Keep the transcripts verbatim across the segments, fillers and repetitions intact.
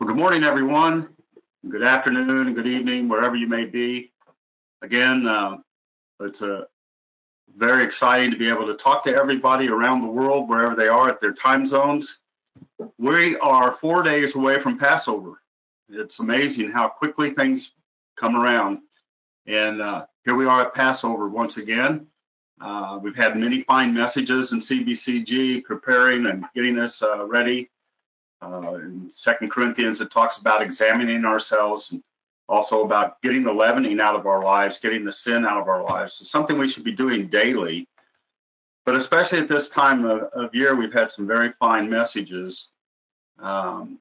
Well, good morning, everyone. Good afternoon and good evening, wherever you may be. Again, uh, it's a very exciting to be able to talk to everybody around the world, wherever they are at their time zones. We are four days away from Passover. It's amazing how quickly things come around. And uh, here we are at Passover once again. Uh, we've had many fine messages in C B C G preparing and getting us uh, ready. Uh, in Second Corinthians, it talks about examining ourselves and also about getting the leavening out of our lives, getting the sin out of our lives. It's something we should be doing daily. But especially at this time of, of year, we've had some very fine messages. Um,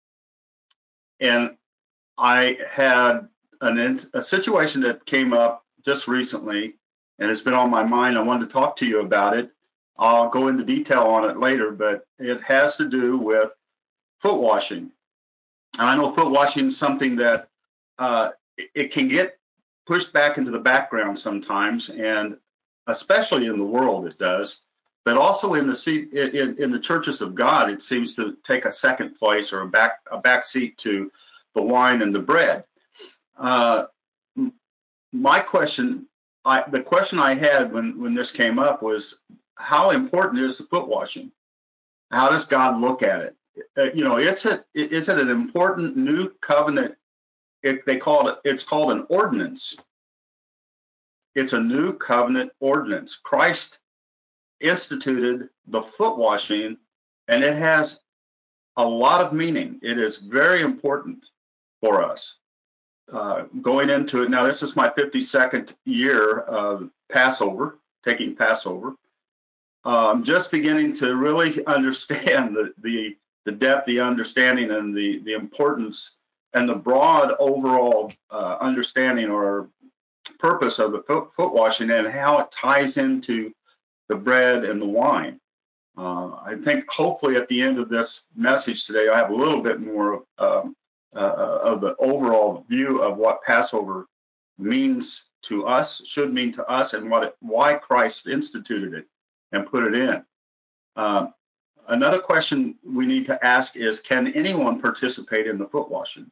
and I had an, a situation that came up just recently, and it's been on my mind. I wanted to talk to you about it. I'll go into detail on it later, but it has to do with foot washing. And I know foot washing is something that uh, it can get pushed back into the background sometimes, and especially in the world it does, but also in the in, in the churches of God, it seems to take a second place or a back a back seat to the wine and the bread. Uh, my question, I, the question I had when when this came up was, how important is the foot washing? How does God look at it? Uh, you know, it's a, is it an important new covenant? It, they call it, it's called an ordinance. It's a new covenant ordinance. Christ instituted the foot washing, and it has a lot of meaning. It is very important for us. Uh, going into it, now this is my fifty-second year of Passover, taking Passover. I'm um, just beginning to really understand the, the the depth, the understanding, and the, the importance and the broad overall uh, understanding or purpose of the foot, foot washing and how it ties into the bread and the wine. Uh, I think hopefully at the end of this message today, I have a little bit more um, uh, of the overall view of what Passover means to us, should mean to us, and what it, why Christ instituted it and put it in. Um, Another question we need to ask is, can anyone participate in the foot washing?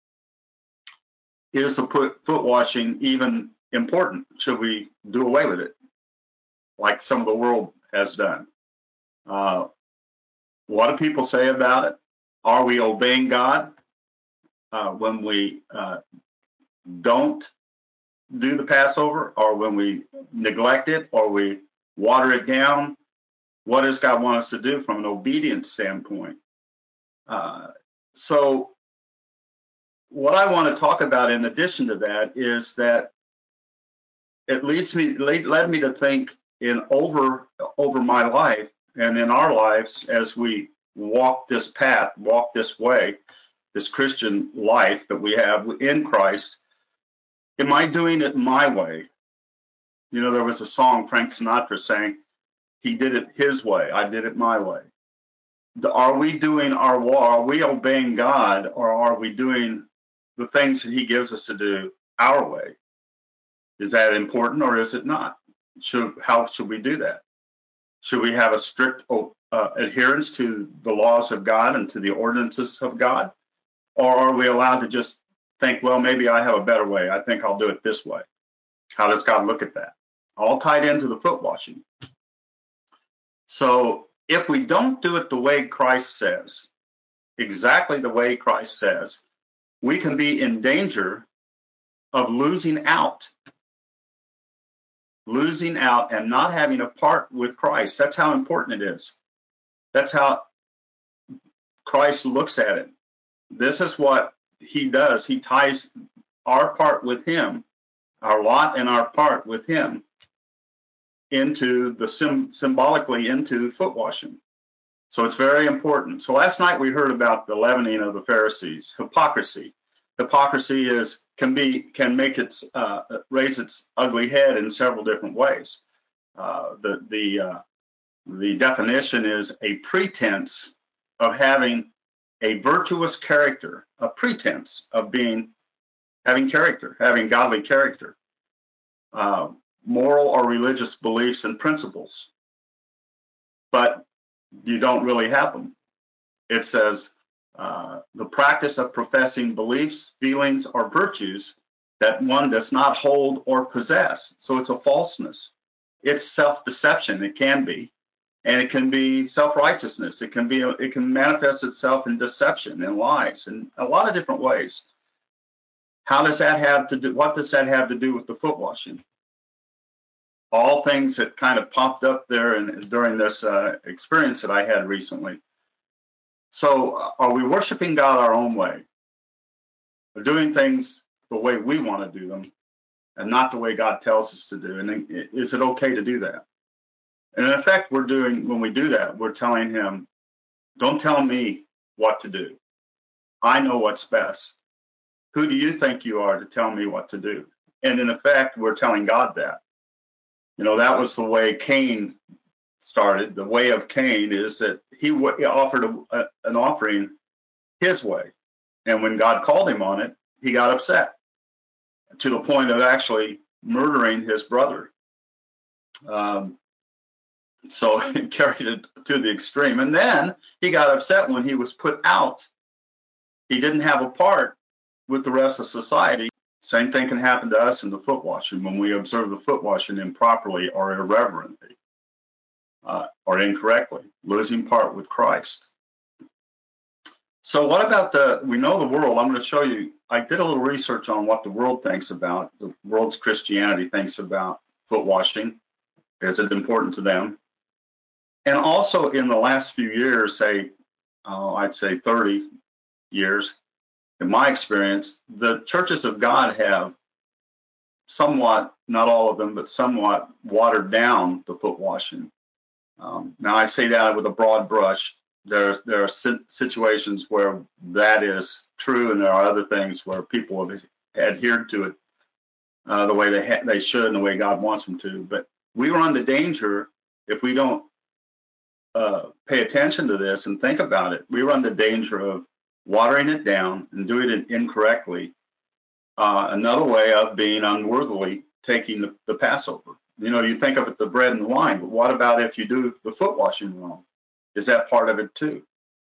Is the foot washing even important? Should we do away with it, like some of the world has done? Uh, what do people say about it? Are we obeying God uh, when we uh, don't do the Passover, or when we neglect it, or we water it down? What does God want us to do from an obedience standpoint? Uh, so what I want to talk about in addition to that is that it leads me led me to think in over over my life and in our lives as we walk this path, walk this way, this Christian life that we have in Christ. Am I doing it my way? You know, there was a song Frank Sinatra sang, he did it his way, I did it my way. Are we doing our walk? Are we obeying God, or are we doing the things that he gives us to do our way? Is that important, or is it not? Should, how should we do that? Should we have a strict uh, adherence to the laws of God and to the ordinances of God? Or are we allowed to just think, well, maybe I have a better way. I think I'll do it this way. How does God look at that? All tied into the foot washing. So if we don't do it the way Christ says, exactly the way Christ says, we can be in danger of losing out, losing out and not having a part with Christ. That's how important it is. That's how Christ looks at it. This is what he does. He ties our part with him, our lot and our part with him, into the sim- symbolically into foot washing. So it's very important. So last night we heard about the leavening of the Pharisees, hypocrisy. Hypocrisy is can be can make its uh, raise its ugly head in several different ways. Uh, the the uh, the definition is a pretense of having a virtuous character, a pretense of being having character, having godly character, uh, moral or religious beliefs and principles, but you don't really have them. It says uh, the practice of professing beliefs, feelings, or virtues that one does not hold or possess. So it's a falseness. It's self-deception. It can be, and it can be self-righteousness. It can be. It can manifest itself in deception and lies in a lot of different ways. How does that have to do? What does that have to do with the foot washing? All things that kind of popped up there and during this uh, experience that I had recently. So, uh, are we worshiping God our own way? We're doing things the way we want to do them, and not the way God tells us to do. And is it okay to do that? And in effect, we're doing, when we do that, we're telling him, don't tell me what to do. I know what's best. Who do you think you are to tell me what to do? And in effect, we're telling God that. You know, that was the way Cain started. The way of Cain is that he w- offered a, a, an offering his way. And when God called him on it, he got upset to the point of actually murdering his brother. Um, so he carried it to the extreme. And then he got upset when he was put out. He didn't have a part with the rest of society. Same thing can happen to us in the foot washing when we observe the foot washing improperly or irreverently uh, or incorrectly, losing part with Christ. So what about the, we know the world, I'm going to show you, I did a little research on what the world thinks about, the world's Christianity thinks about foot washing. Is it important to them? And also in the last few years, say, uh, I'd say thirty years, in my experience, the churches of God have somewhat, not all of them, but somewhat watered down the foot washing. Um, now, I say that with a broad brush. There, there are situations where that is true, and there are other things where people have adhered to it uh, the way they ha- they should and the way God wants them to. But we run the danger, if we don't uh, pay attention to this and think about it, we run the danger of watering it down and doing it incorrectly. Uh, another way of being unworthily taking the, the Passover. You know, you think of it, the bread and the wine, but what about if you do the foot washing wrong? Is that part of it too?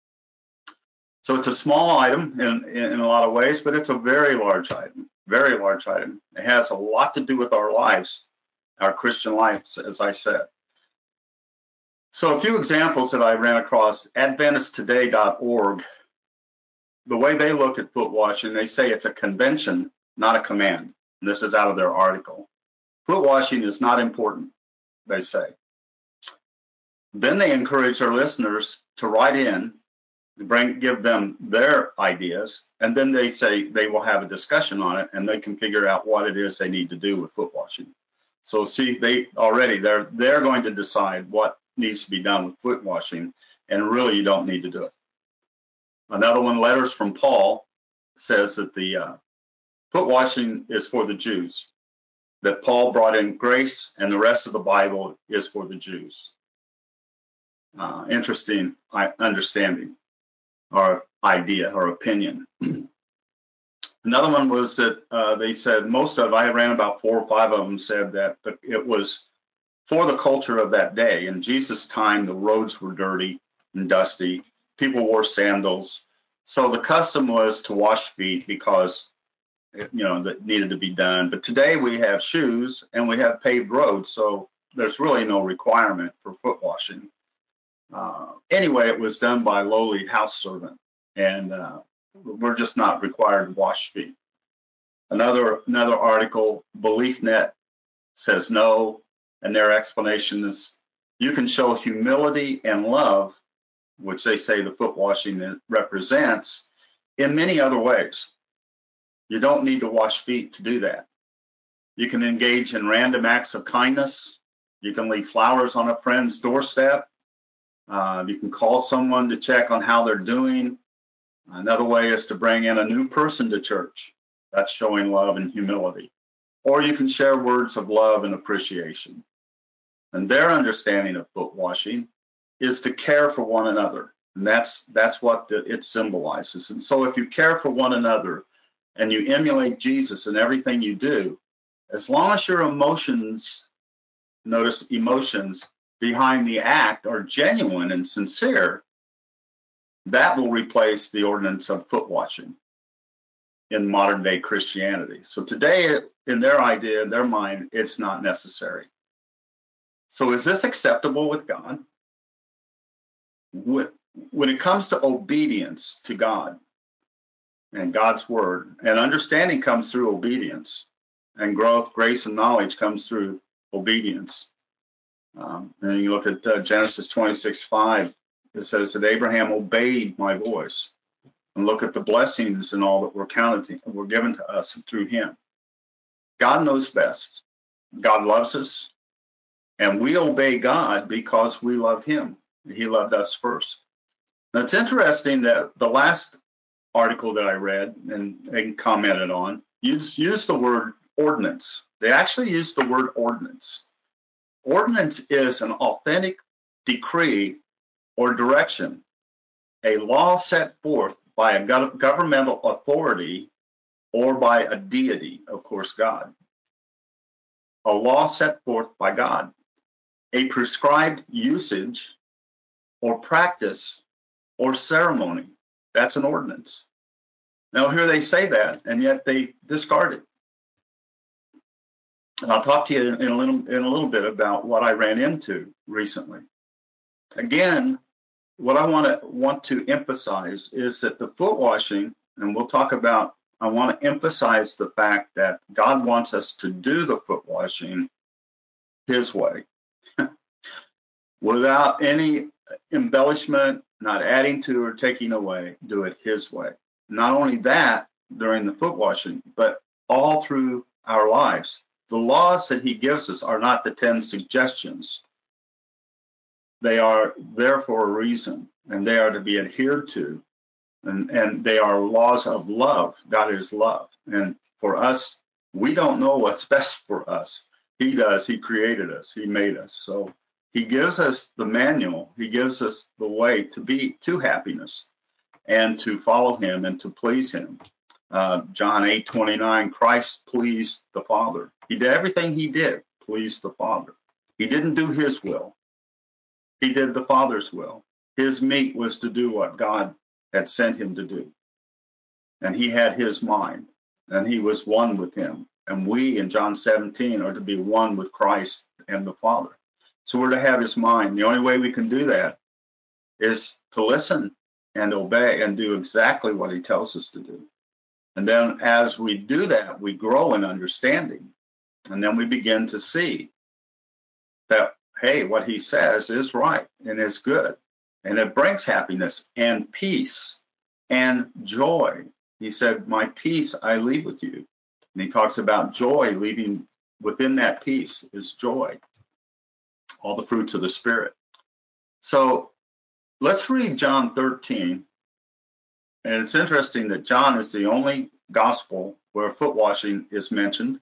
So it's a small item in, in a lot of ways, but it's a very large item, very large item. It has a lot to do with our lives, our Christian lives, as I said. So a few examples that I ran across, Adventist Today dot org, the way they look at foot washing, they say it's a convention, not a command. And this is out of their article. Foot washing is not important, they say. Then they encourage their listeners to write in, bring, give them their ideas, and then they say they will have a discussion on it, and they can figure out what it is they need to do with foot washing. So see, they already, they're, they're going to decide what needs to be done with foot washing, and really you don't need to do it. Another one, Letters from Paul, says that the uh, foot washing is for the Jews, that Paul brought in grace, and the rest of the Bible is for the Jews. Uh, interesting understanding or idea or opinion. Another one was that uh, they said most of, I ran about four or five of them, said that it was for the culture of that day. In Jesus' time, the roads were dirty and dusty. People wore sandals. So the custom was to wash feet because, you know, that needed to be done. But today we have shoes and we have paved roads. So there's really no requirement for foot washing. Uh, anyway, it was done by a lowly house servant, and uh, we're just not required to wash feet. Another another article, BeliefNet, says no, and their explanation is you can show humility and love, which they say the foot washing represents, in many other ways. You don't need to wash feet to do that. You can engage in random acts of kindness. You can leave flowers on a friend's doorstep. Uh, you can call someone to check on how they're doing. Another way is to bring in a new person to church. That's showing love and humility. Or you can share words of love and appreciation. And their understanding of foot washing is to care for one another. And that's that's what the, it symbolizes. And so if you care for one another and you emulate Jesus in everything you do, as long as your emotions, notice emotions, behind the act are genuine and sincere, That will replace the ordinance of foot washing in modern day Christianity. So today, in their idea, in their mind, it's not necessary. So is this acceptable with God? When it comes to obedience to God and God's word, and understanding comes through obedience, and growth, grace, and knowledge comes through obedience. Um, and you look at uh, Genesis twenty-six five, it says that Abraham obeyed my voice. And look at the blessings and all that were counted, were given to us through him. God knows best. God loves us, and we obey God because we love him. He loved us first. Now, it's interesting that the last article that I read and, and commented on used, used the word ordinance. They actually used the word ordinance. Ordinance is an authentic decree or direction, a law set forth by a gov- governmental authority or by a deity, of course, God. A law set forth by God. A prescribed usage or practice or ceremony. That's an ordinance. Now, here they say that, and yet they discard it. And I'll talk to you in a little, in a little bit about what I ran into recently. Again, what I want to want to emphasize is that the foot washing, and we'll talk about, I want to emphasize the fact that God wants us to do the foot washing his way, without any embellishment, not adding to or taking away, do it his way. Not only that, during the foot washing, but all through our lives. The laws that he gives us are not the ten suggestions. They are there for a reason, and they are to be adhered to. And, and they are laws of love. God is love. And for us, we don't know what's best for us. He does. He created us. He made us. So he gives us the manual. He gives us the way to be to happiness and to follow him and to please him. Uh, John eight twenty-nine, Christ pleased the Father. He did everything he did, pleased the Father. He didn't do his will. He did the Father's will. His meat was to do what God had sent him to do. And he had his mind, and he was one with him. And we, in John seventeen, are to be one with Christ and the Father. So we're to have his mind. The only way we can do that is to listen and obey and do exactly what he tells us to do. And then as we do that, we grow in understanding. And then we begin to see that, hey, what he says is right and is good. And it brings happiness and peace and joy. He said, my peace I leave with you. And he talks about joy, leaving within that peace is joy, all the fruits of the Spirit. So let's read John thirteen. And it's interesting that John is the only gospel where foot washing is mentioned.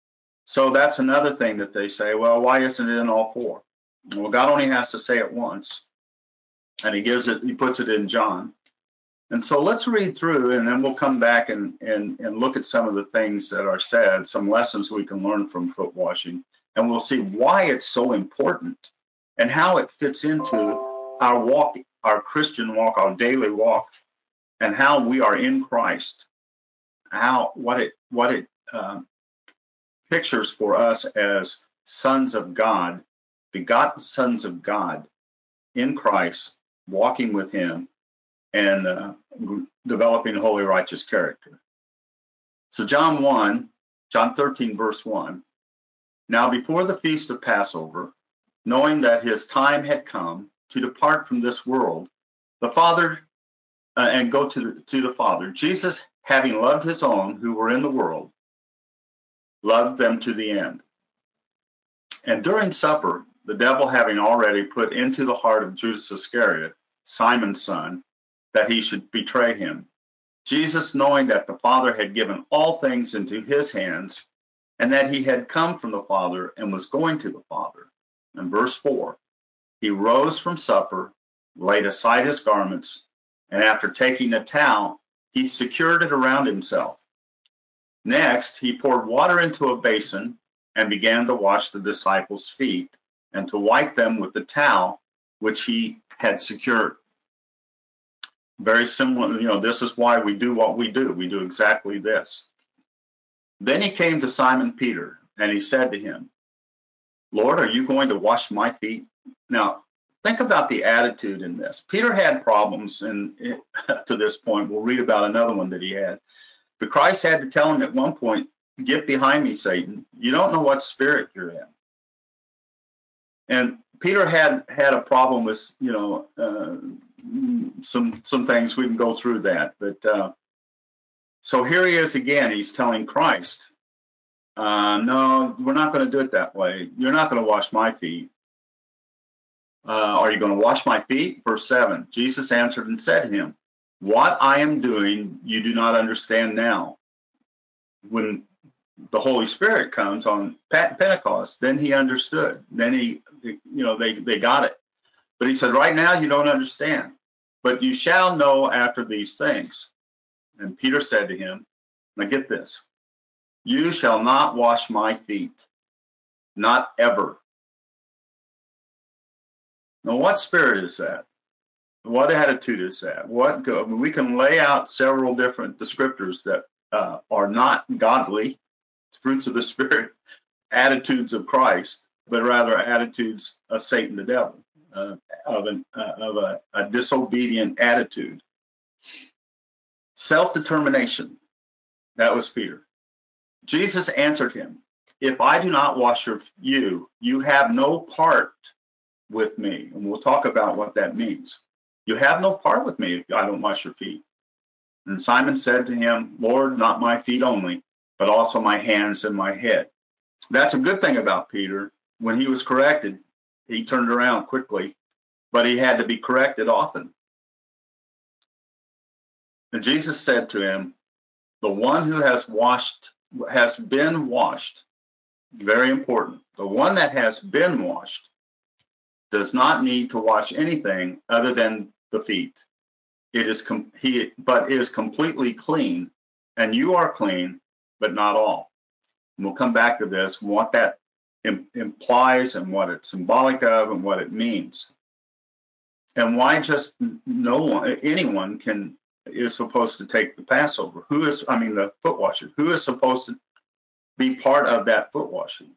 So that's another thing that they say, well, why isn't it in all four? Well, God only has to say it once. And he gives it, he puts it in John. And so let's read through, and then we'll come back and, and, and look at some of the things that are said, some lessons we can learn from foot washing, and we'll see why it's so important and how it fits into our walk, our Christian walk, our daily walk, and how we are in Christ, how what it what it uh, pictures for us as sons of God, begotten sons of God in Christ, walking with him, and uh, developing holy, righteous character. So John one, John thirteen, verse one. Now before the feast of Passover, knowing that his time had come to depart from this world, the Father, uh, and go to the, to the Father, Jesus, having loved his own who were in the world, loved them to the end. And during supper, the devil having already put into the heart of Judas Iscariot, Simon's son, that he should betray him, Jesus, knowing that the Father had given all things into his hands, and that he had come from the Father and was going to the Father. And verse four, he rose from supper, laid aside his garments, and after taking a towel, he secured it around himself. Next, he poured water into a basin and began to wash the disciples' feet and to wipe them with the towel which he had secured. Very similar, you know, this is why we do what we do. We do exactly this. Then he came to Simon Peter, and he said to him, Lord, are you going to wash my feet? Now, think about the attitude in this. Peter had problems, and to this point, we'll read about another one that he had. But Christ had to tell him at one point, get behind me, Satan. You don't know what spirit you're in. And Peter had had a problem with, you know, uh, some some things. We can go through that. But uh, so here he is again. He's telling Christ, uh, no, we're not going to do it that way. You're not going to wash my feet. Uh, are you going to wash my feet? Verse seven, Jesus answered and said to him, what I am doing, you do not understand now. When the Holy Spirit comes on Pentecost, then he understood. Then he, you know, they, they got it. But he said, right now you don't understand, but you shall know after these things. And Peter said to him, now get this, you shall not wash my feet, not ever. Now, what spirit is that? What attitude is that? What I mean, we can lay out several different descriptors that uh, are not godly, fruits of the Spirit, attitudes of Christ, but rather attitudes of Satan, the devil, uh, of, an, uh, of a, a disobedient attitude. Self-determination. That was Peter. Jesus answered him, if I do not wash your, you, you have no part with me. And we'll talk about what that means. You have no part with me if I don't wash your feet. And Simon said to him, Lord, not my feet only, but also my hands and my head. That's a good thing about Peter. When he was corrected, he turned around quickly, but he had to be corrected often. And Jesus said to him, the one who has washed, has been washed, very important, the one that has been washed does not need to wash anything other than the feet. It is com- he, but is completely clean, and you are clean, but not all. And we'll come back to this, what that im- implies and what it's symbolic of and what it means. And why just no one, anyone can, is supposed to take the Passover? Who is, I mean, the foot washer, who is supposed to be part of that foot washing?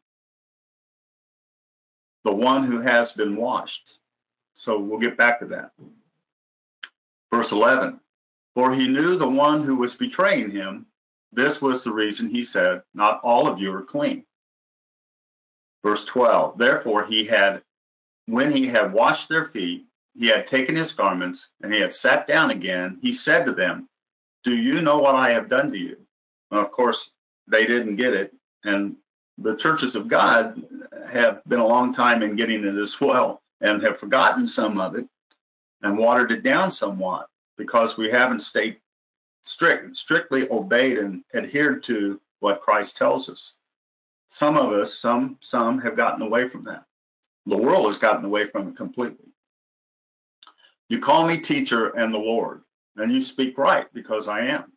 The one who has been washed. So we'll get back to that. Verse eleven, for he knew the one who was betraying him. This was the reason he said, not all of you are clean. Verse twelve, therefore he had, when he had washed their feet, he had taken his garments and he had sat down again. He said to them, do you know what I have done to you? Well, of course, they didn't get it. And the churches of God have been a long time in getting it as well and have forgotten some of it and watered it down somewhat because we haven't stayed strict, strictly obeyed and adhered to what Christ tells us. Some of us, some, some have gotten away from that. The world has gotten away from it completely. You call me teacher and the Lord, and you speak right because I am.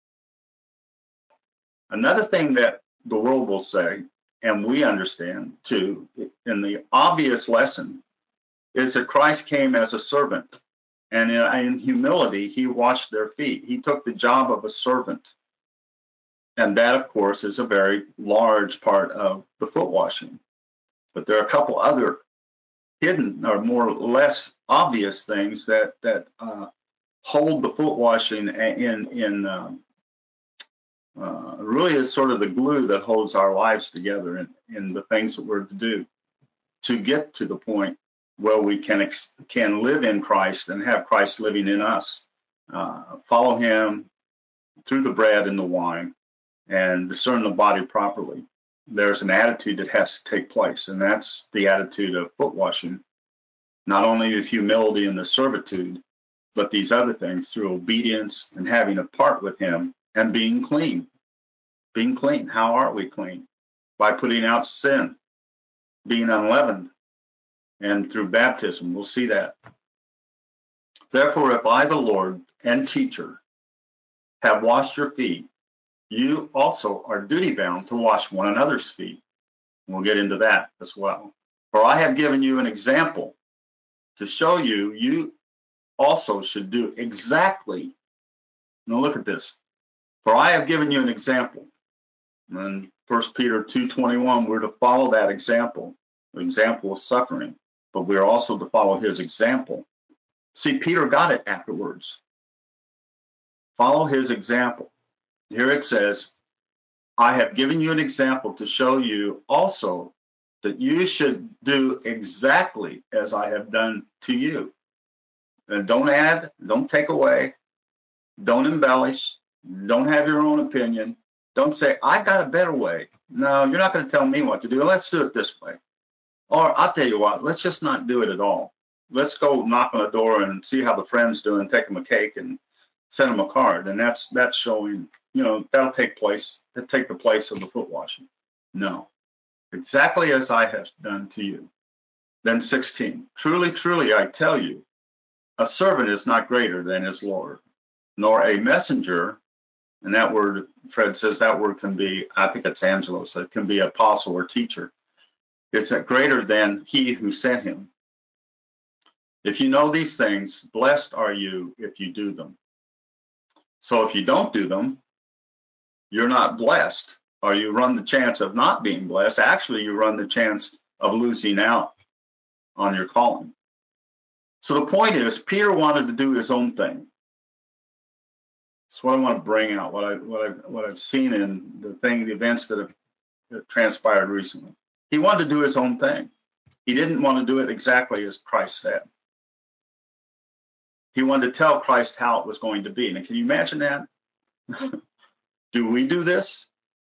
Another thing that the world will say, and we understand too, in the obvious lesson, is that Christ came as a servant. And in, in humility, he washed their feet. He took the job of a servant. And that, of course, is a very large part of the foot washing. But there are a couple other hidden or more or less obvious things that that uh, hold the foot washing in in um, uh, really is sort of the glue that holds our lives together in, in the things that we're to do to get to the point where we can ex- can live in Christ and have Christ living in us. Uh, follow him through the bread and the wine and discern the body properly. There's an attitude that has to take place, and that's the attitude of foot washing. Not only the humility and the servitude, but these other things through obedience and having a part with him and being clean. Being clean. How are we clean? By putting out sin, being unleavened, and through baptism. We'll see that. Therefore, if I, the Lord and teacher, have washed your feet, you also are duty bound to wash one another's feet. We'll get into that as well. For I have given you an example to show you, you also should do exactly. Now look at this. For I have given you an example. In First Peter two twenty-one, we're to follow that example, the example of suffering, but we're also to follow his example. See, Peter got it afterwards. Follow his example. Here it says, I have given you an example to show you also that you should do exactly as I have done to you. And don't add, don't take away, don't embellish, don't have your own opinion. Don't say, I got a better way. No, you're not going to tell me what to do. Let's do it this way. Or I'll tell you what, let's just not do it at all. Let's go knock on the door and see how the friend's doing, take them a cake and send them a card. And that's that's showing, you know, that'll take place, that'll take the place of the foot washing. No, exactly as I have done to you. Then sixteen, truly, truly, I tell you, a servant is not greater than his Lord, nor a messenger. And that word, Fred says that word can be, I think it's angelos, it can be apostle or teacher. It's greater than he who sent him. If you know these things, blessed are you if you do them. So if you don't do them, you're not blessed, or you run the chance of not being blessed. Actually, you run the chance of losing out on your calling. So the point is, Peter wanted to do his own thing. That's what I want to bring out, what I what I what I've seen in the thing, the events that have that transpired recently. He wanted to do his own thing. He didn't want to do it exactly as Christ said. He wanted to tell Christ how it was going to be. And can you imagine that? Do we do this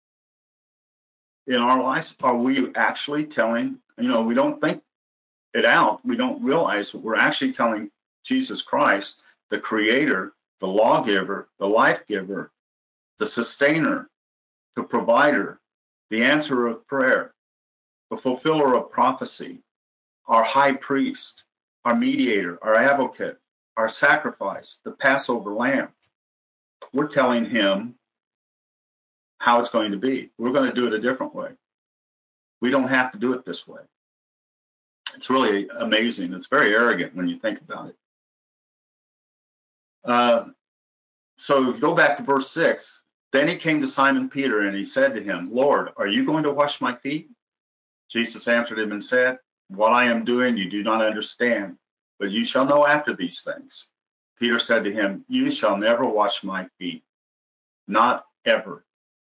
in our lives? Are we actually telling, you know, we don't think it out. We don't realize that we're actually telling Jesus Christ, the creator, the lawgiver, the life giver, the sustainer, the provider, the answerer of prayer, the fulfiller of prophecy, our high priest, our mediator, our advocate, our sacrifice, the Passover lamb. We're telling him how it's going to be. We're going to do it a different way. We don't have to do it this way. It's really amazing. It's very arrogant when you think about it. Uh, so go back to verse six. Then he came to Simon Peter and he said to him, Lord, are you going to wash my feet? Jesus answered him and said, what I am doing you do not understand, but you shall know after these things. Peter said to him, you shall never wash my feet, not ever.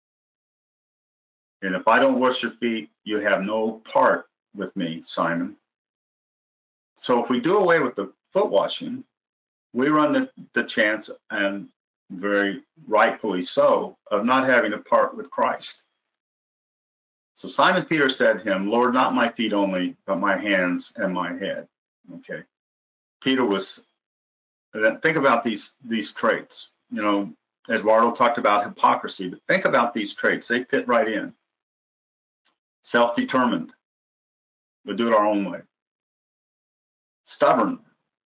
And if I don't wash your feet, you have no part with me, Simon. So if we do away with the foot washing, we run the, the chance, and very rightfully so, of not having a part with Christ. So Simon Peter said to him, Lord, not my feet only, but my hands and my head. Okay. Peter was, think about these, these traits. You know, Eduardo talked about hypocrisy, but think about these traits. They fit right in. Self-determined. We'll do it our own way. Stubborn.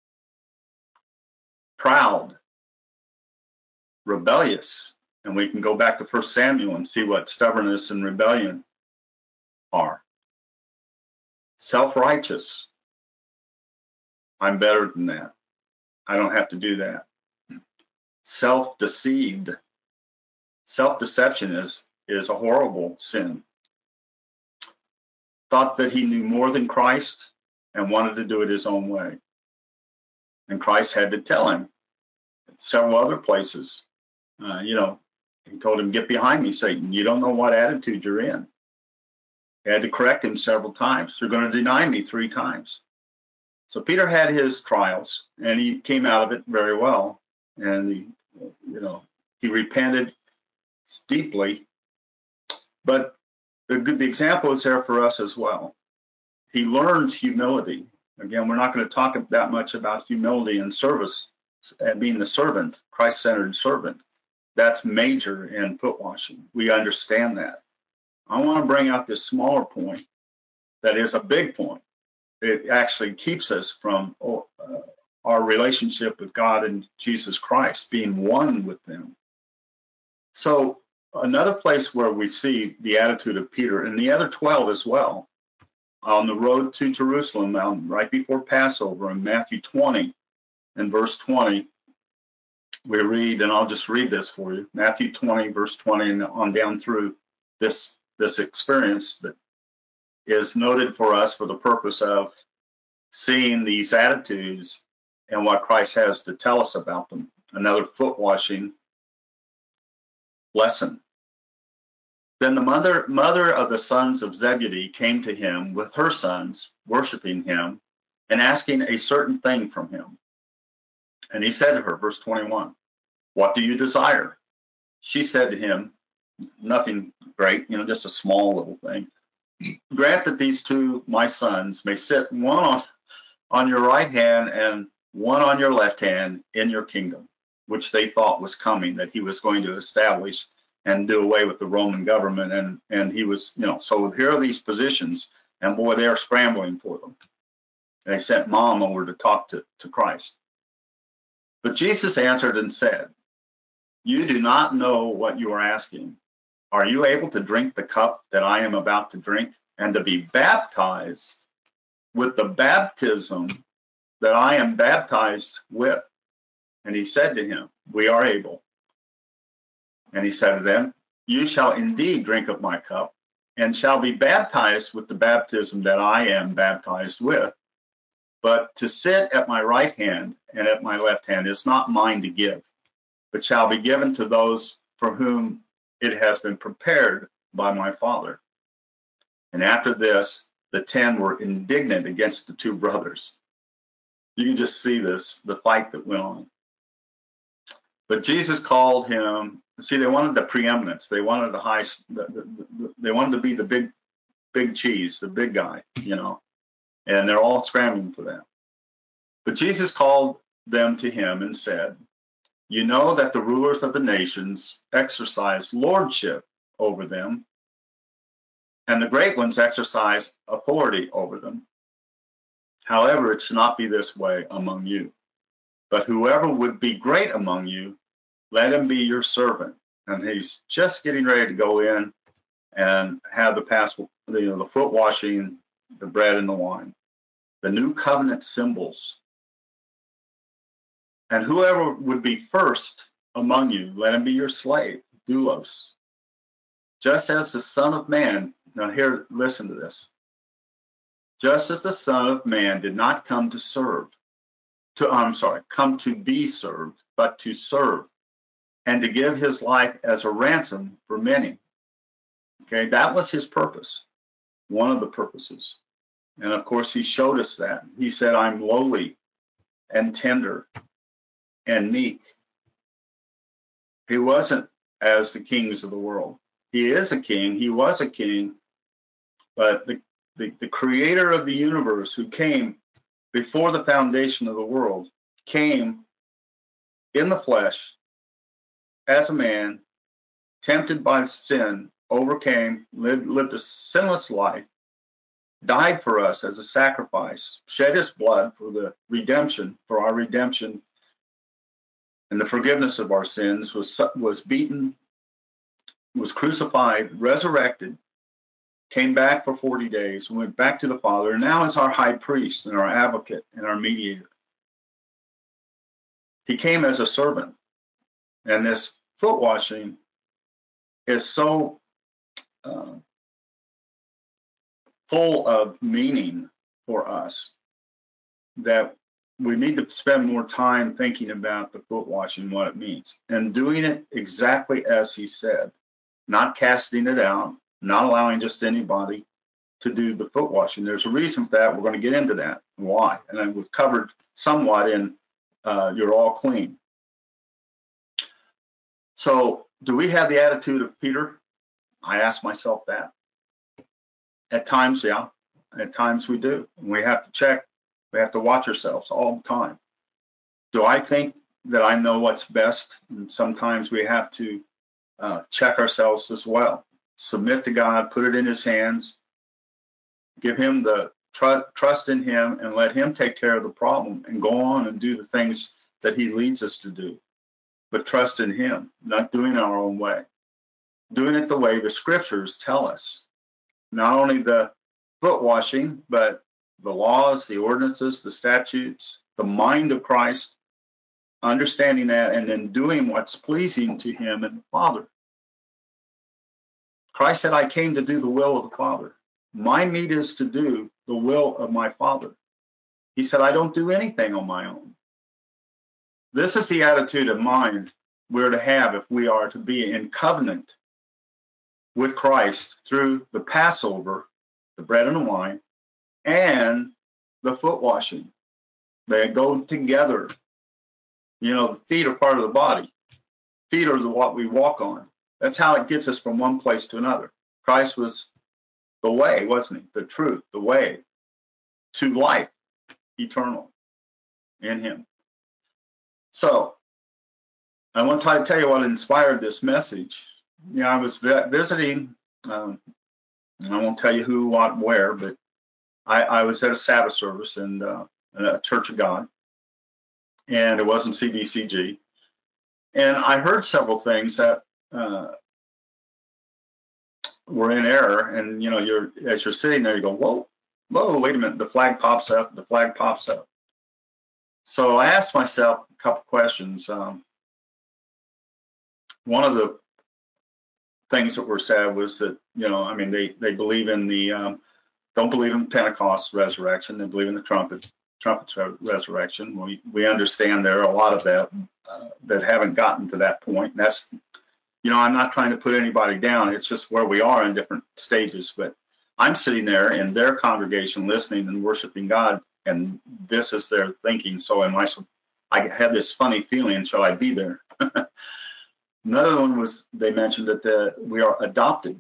Proud. Rebellious. And we can go back to First Samuel and see what stubbornness and rebellion are. Self-righteous. I'm better than that. I don't have to do that. Self-deceived. Self-deception is, is a horrible sin. Thought that he knew more than Christ and wanted to do it his own way. And Christ had to tell him at several other places, uh, you know, he told him, get behind me, Satan. You don't know what attitude you're in. He had to correct him several times. You're going to deny me three times. So Peter had his trials, and he came out of it very well. And, he, you know, he repented deeply. But the, the example is there for us as well. He learned humility. Again, we're not going to talk that much about humility and service and being the servant, Christ-centered servant. That's major in foot washing. We understand that. I want to bring out this smaller point that is a big point. It actually keeps us from uh, our relationship with God and Jesus Christ, being one with them. So another place where we see the attitude of Peter, and the other twelve as well, on the road to Jerusalem, um, right before Passover in Matthew twenty, in verse twenty, we read, and I'll just read this for you, Matthew twenty, verse twenty, and on down through this, this experience that is noted for us for the purpose of seeing these attitudes and what Christ has to tell us about them. Another foot washing lesson. Then the mother, mother of the sons of Zebedee came to him with her sons, worshiping him and asking a certain thing from him. And he said to her, verse twenty-one, what do you desire? She said to him, nothing great, you know, just a small little thing. Grant that these two, my sons, may sit one on, on your right hand and one on your left hand in your kingdom, which they thought was coming, that he was going to establish and do away with the Roman government. And, and he was, you know, so here are these positions, and boy, they're scrambling for them. They sent mom over to talk to, to Christ. But Jesus answered and said, you do not know what you are asking. Are you able to drink the cup that I am about to drink, and to be baptized with the baptism that I am baptized with? And he said to him, we are able. And he said to them, you shall indeed drink of my cup, and shall be baptized with the baptism that I am baptized with. But to sit at my right hand and at my left hand is not mine to give, but shall be given to those for whom it has been prepared by my Father. And after this, the ten were indignant against the two brothers. You can just see this, the fight that went on. But Jesus called him, see, they wanted the preeminence. They wanted the high, the, the, the, they wanted to be the big, big cheese, the big guy, you know, and they're all scrambling for that. But Jesus called them to him and said, you know that the rulers of the nations exercise lordship over them, and the great ones exercise authority over them. However, it should not be this way among you. But whoever would be great among you, let him be your servant. And he's just getting ready to go in and have the past, you know, the foot washing, the bread and the wine, the new covenant symbols. And whoever would be first among you, let him be your slave, doulos. Just as the Son of Man, now here, listen to this. Just as the Son of Man did not come to serve, to, I'm sorry, come to be served, but to serve, and to give his life as a ransom for many. Okay, that was his purpose, one of the purposes. And of course, he showed us that. He said, I'm lowly and tender and meek. He wasn't as the kings of the world. He is a king. He was a king. But the, the, the creator of the universe, who came before the foundation of the world, came in the flesh as a man, tempted by sin, overcame, lived, lived a sinless life, died for us as a sacrifice, shed his blood for the redemption, for our redemption and the forgiveness of our sins, was, was beaten, was crucified, resurrected, came back for forty days, went back to the Father, and now is our high priest and our advocate and our mediator. He came as a servant. And this foot washing is so uh, full of meaning for us that we need to spend more time thinking about the foot washing, what it means, and doing it exactly as he said, not casting it out, not allowing just anybody to do the foot washing. There's a reason for that. We're going to get into that, why. And then we've covered somewhat in uh, You're All Clean. So do we have the attitude of Peter? I ask myself that. At times, yeah. At times we do. And we have to check. We have to watch ourselves all the time. Do I think that I know what's best? And sometimes we have to uh, check ourselves as well. Submit to God, put it in his hands, give him the tr- trust in him, and let him take care of the problem and go on and do the things that he leads us to do. But trust in him, not doing it our own way, doing it the way the scriptures tell us. Not only the foot washing, but the laws, the ordinances, the statutes, the mind of Christ, understanding that and then doing what's pleasing to him and the Father. Christ said, I came to do the will of the Father. My meat is to do the will of my Father. He said, I don't do anything on my own. This is the attitude of mind we're to have if we are to be in covenant with Christ through the Passover, the bread and the wine, and the foot washing. They go together. You know, the feet are part of the body. Feet are the, what we walk on. That's how it gets us from one place to another. Christ was the way, wasn't he? The truth, the way to life eternal in him. So I want to try to tell you what inspired this message. You know, I was visiting, um, I won't tell you who, what, where, but I, I was at a Sabbath service in uh, a Church of God, and it wasn't C B C G. And I heard several things that uh, were in error. And, you know, you're as you're sitting there, you go, whoa, whoa, wait a minute. The flag pops up. The flag pops up. So I asked myself a couple questions. Um, one of the things that were said was that, you know, I mean, they, they believe in the, um, don't believe in Pentecost resurrection. They believe in the trumpet, trumpet's resurrection. We, we understand there are a lot of that uh, that haven't gotten to that point. And that's, you know, I'm not trying to put anybody down. It's just where we are in different stages. But I'm sitting there in their congregation listening and worshiping God, and this is their thinking. So am I, I had this funny feeling, shall I be there? Another one was, they mentioned that the, we are adopted.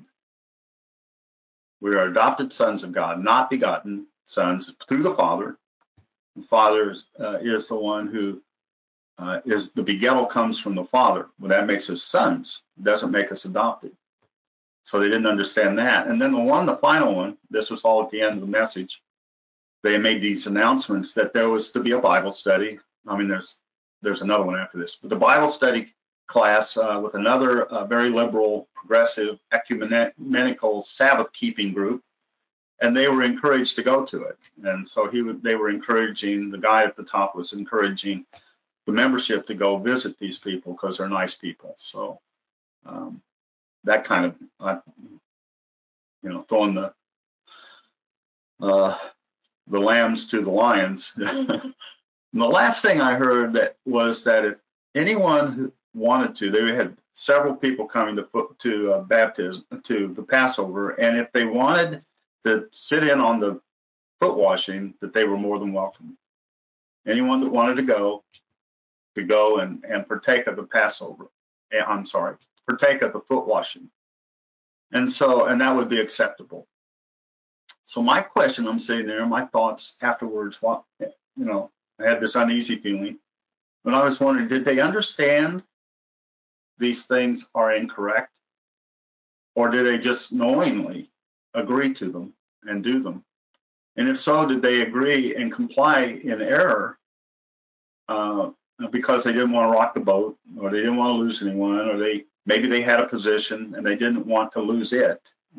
We are adopted sons of God, not begotten sons through the Father. The Father uh, is the one who uh, is, the begettal comes from the Father. Well, that makes us sons. It doesn't make us adopted. So they didn't understand that. And then the one, the final one, this was all at the end of the message. They made these announcements that there was to be a Bible study. I mean, there's there's another one after this, but the Bible study class uh, with another uh, very liberal, progressive, ecumenical Sabbath-keeping group, and they were encouraged to go to it. And so he, they were encouraging, the guy at the top was encouraging the membership to go visit these people because they're nice people. So um, that kind of, uh, you know, throwing the uh, the lambs to the lions. And the last thing I heard that was that if anyone who wanted to, they had several people coming to to uh, baptism, to the Passover, and if they wanted to sit in on the foot washing, that they were more than welcome. Anyone that wanted to go could go and, and partake of the Passover. I'm sorry, partake of the foot washing. And so, and that would be acceptable. So my question, I'm sitting there, my thoughts afterwards, what, you know, I had this uneasy feeling, but I was wondering, did they understand these things are incorrect, or did they just knowingly agree to them and do them? And if so, did they agree and comply in error uh, because they didn't want to rock the boat, or they didn't want to lose anyone, or they maybe they had a position and they didn't want to lose it,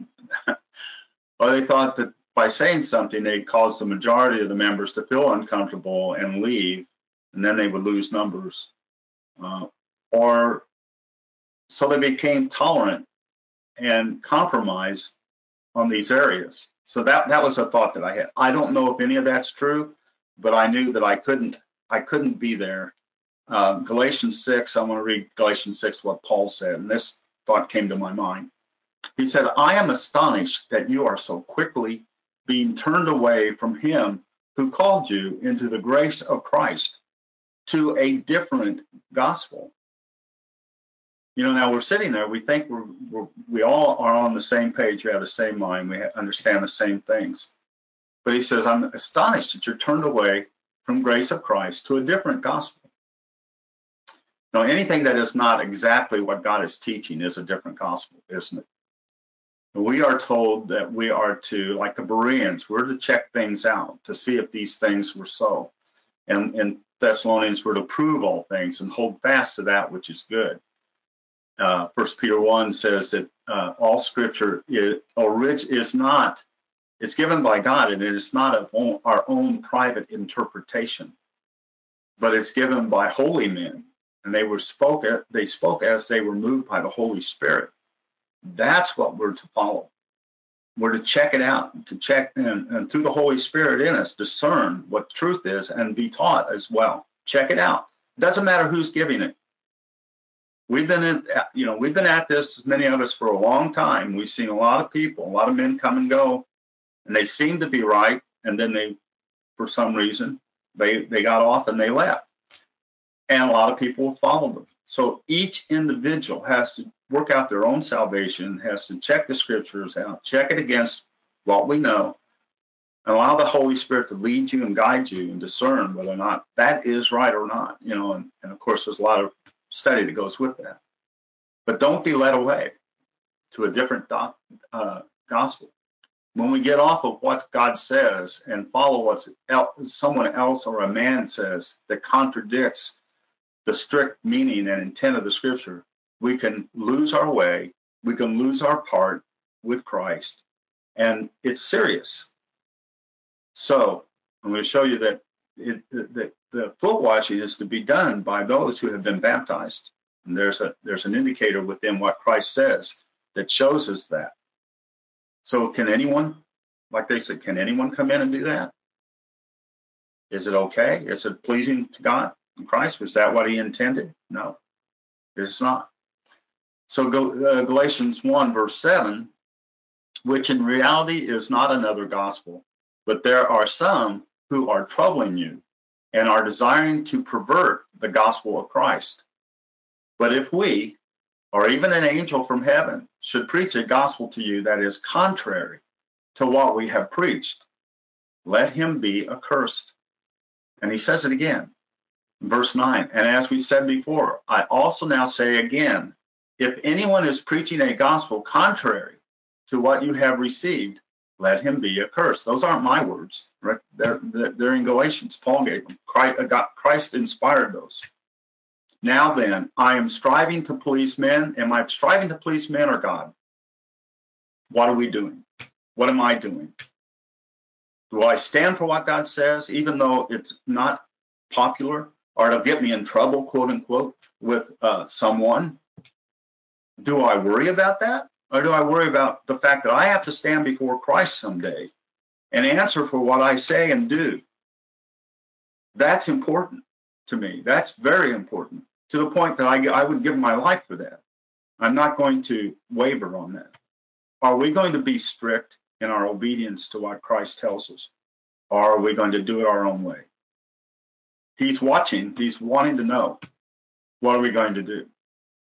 or they thought that by saying something they'd cause the majority of the members to feel uncomfortable and leave, and then they would lose numbers, uh, or so they became tolerant and compromised on these areas. So that that was a thought that I had. I don't know if any of that's true, but I knew that I couldn't I couldn't be there. Uh, Galatians six, I want to read Galatians six, what Paul said, and this thought came to my mind. He said, I am astonished that you are so quickly being turned away from him who called you into the grace of Christ to a different gospel. You know, now we're sitting there, we think we're, we're, we all are on the same page, we have the same mind, we understand the same things. But he says, I'm astonished that you're turned away from grace of Christ to a different gospel. Now, anything that is not exactly what God is teaching is a different gospel, isn't it? We are told that we are to, like the Bereans, we're to check things out to see if these things were so. And in Thessalonians, we're to prove all things and hold fast to that which is good. Uh, First Peter one says that uh, all Scripture is, orig- is not, it's given by God, and it is not of own, our own private interpretation. but it's given by holy men, and they were spoke they spoke as they were moved by the Holy Spirit. That's what we're to follow. We're to check it out, to check and, and through the Holy Spirit in us, discern what truth is and be taught as well. Check it out. It doesn't matter who's giving it. We've been in, you know, we've been at this, many of us, for a long time. We've seen a lot of people, a lot of men come and go, and they seem to be right, and then they, for some reason, they they got off and they left. And a lot of people followed them. So each individual has to work out their own salvation, has to check the scriptures out, check it against what we know, and allow the Holy Spirit to lead you and guide you and discern whether or not that is right or not. You know, and, and of course, there's a lot of study that goes with that. But don't be led away to a different doc, uh, gospel. When we get off of what God says and follow what someone else or a man says that contradicts the strict meaning and intent of the scripture, we can lose our way, we can lose our part with Christ, and it's serious. So I'm going to show you that it, that the foot washing is to be done by those who have been baptized. And there's a there's an indicator within what Christ says that shows us that. So can anyone, like they said, can anyone come in and do that? Is it okay? Is it pleasing to God and Christ? Was that what he intended? No, it's not. So uh, Galatians one, verse seven, which in reality is not another gospel, but there are some who are troubling you and are desiring to pervert the gospel of Christ. But if we, or even an angel from heaven, should preach a gospel to you that is contrary to what we have preached, let him be accursed. And he says it again, verse nine. And as we said before, I also now say again, if anyone is preaching a gospel contrary to what you have received, let him be accursed. Those aren't my words. Right? They're, they're in Galatians. Paul gave them. Christ inspired those. Now then, I am striving to please men. Am I striving to please men or God? What are we doing? What am I doing? Do I stand for what God says, even though it's not popular, or it'll get me in trouble, quote unquote, with uh, someone? Do I worry about that? Or do I worry about the fact that I have to stand before Christ someday and answer for what I say and do? That's important to me. That's very important, to the point that I, I would give my life for that. I'm not going to waver on that. Are we going to be strict in our obedience to what Christ tells us? Or are we going to do it our own way? He's watching. He's wanting to know, what are we going to do?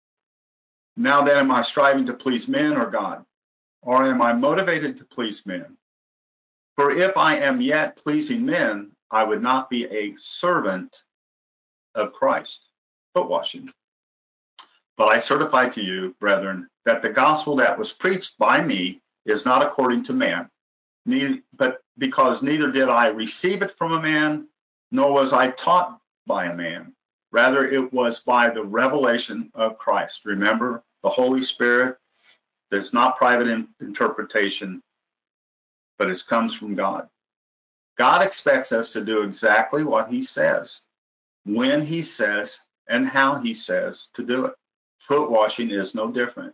Now then, am I striving to please men or God? Or am I motivated to please men? For if I am yet pleasing men, I would not be a servant of Christ. Foot washing. But I certify to you, brethren, that the gospel that was preached by me is not according to man, neither, but because neither did I receive it from a man, nor was I taught by a man. Rather, it was by the revelation of Christ. Remember, the Holy Spirit, there's not private in- interpretation, but it comes from God. God expects us to do exactly what he says, when he says, and how he says to do it. Foot washing is no different.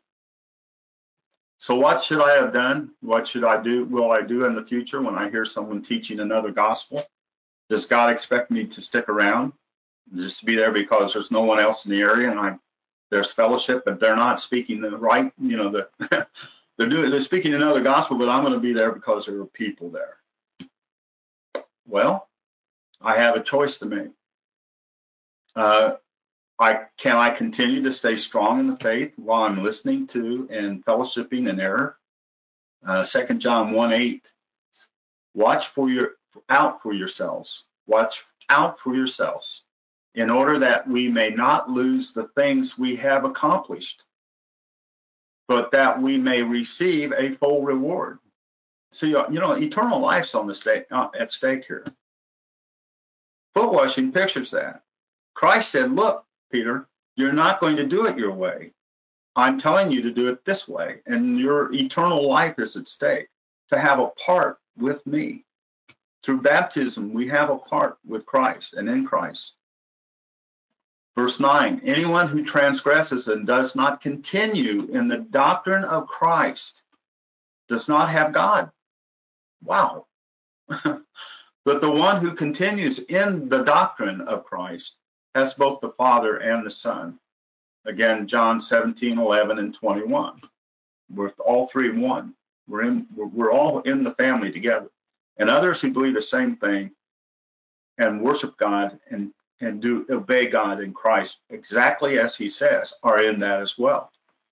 So what should I have done? What should I do? Will I do in the future when I hear someone teaching another gospel? Does God expect me to stick around, just to be there because there's no one else in the area and I, there's fellowship, but they're not speaking the right, you know, the, they're doing, they're speaking another gospel, but I'm going to be there because there are people there. Well, I have a choice to make. Uh, I can I continue to stay strong in the faith while I'm listening to and fellowshipping in error? Uh, Second John one eight. Watch for your out for yourselves. Watch out for yourselves, in order that we may not lose the things we have accomplished, but that we may receive a full reward. So you know, eternal life's on the stake uh, at stake here. Foot washing pictures that. Christ said, "Look, Peter, you're not going to do it your way. I'm telling you to do it this way, and your eternal life is at stake, to have a part with me." Through baptism, we have a part with Christ and in Christ. Verse nine, anyone who transgresses and does not continue in the doctrine of Christ does not have God. Wow. But the one who continues in the doctrine of Christ has both the Father and the Son. Again, John seventeen, eleven, and twenty-one. We're all three one. We're in. We're all in the family together. And others who believe the same thing and worship God and and do obey God in Christ exactly as He says are in that as well.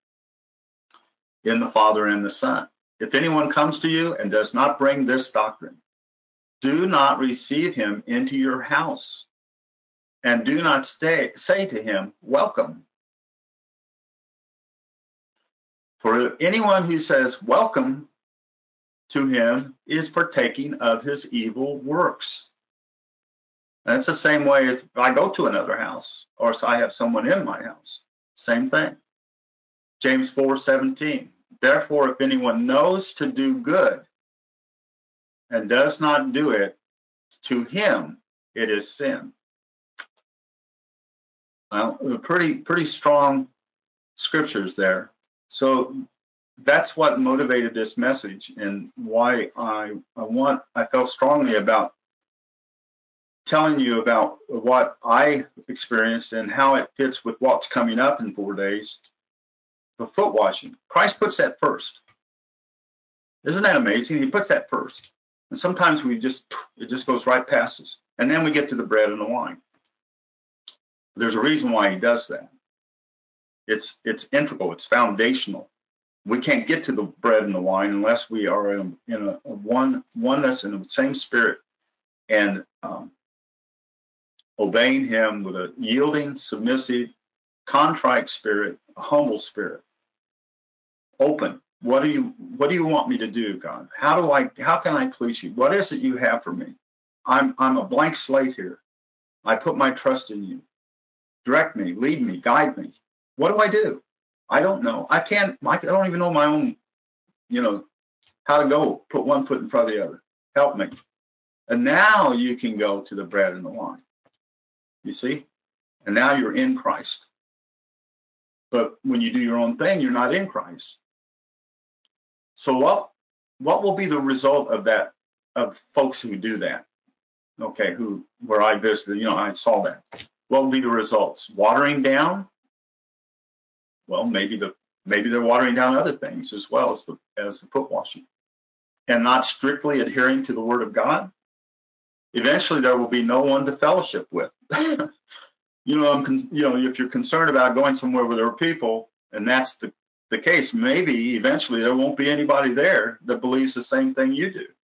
In the Father and the Son. If anyone comes to you and does not bring this doctrine, do not receive him into your house, and do not stay, say to him, welcome. For anyone who says welcome to him is partaking of his evil works. That's the same way as if I go to another house, or if I have someone in my house. Same thing. James four seventeen. Therefore, if anyone knows to do good and does not do it, to him it is sin. Well, pretty pretty strong scriptures there. So that's what motivated this message, and why I I want I felt strongly about telling you about what I experienced and how it fits with what's coming up in four days. The foot washing. Christ puts that first. Isn't that amazing? He puts that first. And sometimes we just, it just goes right past us. And then we get to the bread and the wine. There's a reason why he does that. It's, it's integral. It's foundational. We can't get to the bread and the wine unless we are in, in a, a one oneness in the same spirit and um, obeying him with a yielding, submissive, contrite spirit, a humble spirit. Open. What do you what do you want me to do, God? How do I how can I please you? What is it you have for me? I'm I'm a blank slate here. I put my trust in you. Direct me, lead me, guide me. What do I do? I don't know. I can't I don't even know my own, you know, how to go, put one foot in front of the other. Help me. And now you can go to the bread and the wine. You see? And now you're in Christ. But when you do your own thing, you're not in Christ. So what what will be the result of that, of folks who do that? Okay, who where I visited, you know, I saw that. What will be the results? Watering down? Well, maybe the maybe they're watering down other things as well as the as the foot washing, and not strictly adhering to the Word of God. Eventually, there will be no one to fellowship with. You know, I'm con- you know, if you're concerned about going somewhere where there are people, and that's the the case, maybe eventually there won't be anybody there that believes the same thing you do.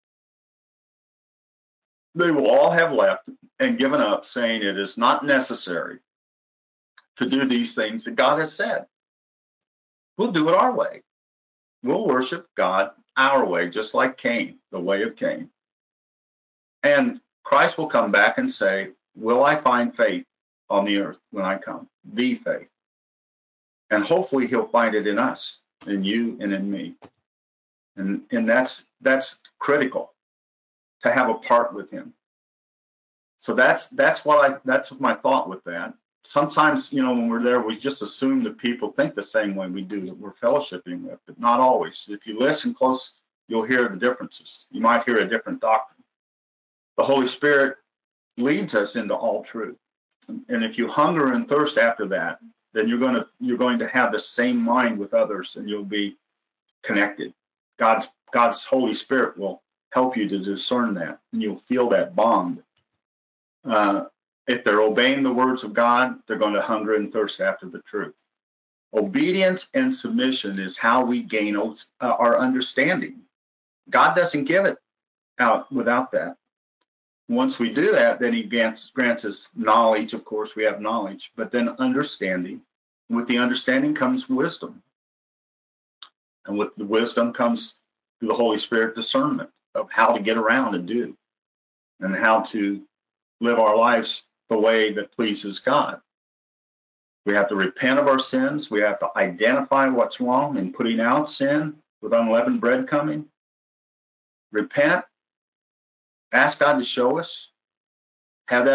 They will all have left and given up, saying it is not necessary to do these things that God has said. We'll do it our way. We'll worship God our way, just like Cain, the way of Cain. And Christ will come back and say, will I find faith on the earth when I come? The faith. And hopefully he'll find it in us, in you and in me. And and that's that's critical, to have a part with him. So that's that's what I that's my thought with that. Sometimes, you know, when we're there, we just assume that people think the same way we do, that we're fellowshipping with, but not always. If you listen close, you'll hear the differences. You might hear a different doctrine. The Holy Spirit leads us into all truth. And if you hunger and thirst after that, then you're going to you're going to have the same mind with others, and you'll be connected. God's God's Holy Spirit will help you to discern that, and you'll feel that bond. Uh, if they're obeying the words of God, they're going to hunger and thirst after the truth. Obedience and submission is how we gain uh, our understanding. God doesn't give it out without that. Once we do that, then he grants, grants us knowledge. Of course, we have knowledge, but then understanding. With the understanding comes wisdom. And with the wisdom comes through the Holy Spirit discernment of how to get around and do, and how to live our lives the way that pleases God. We have to repent of our sins. We have to identify what's wrong and putting out sin with unleavened bread coming. Repent. Ask God to show us. Have that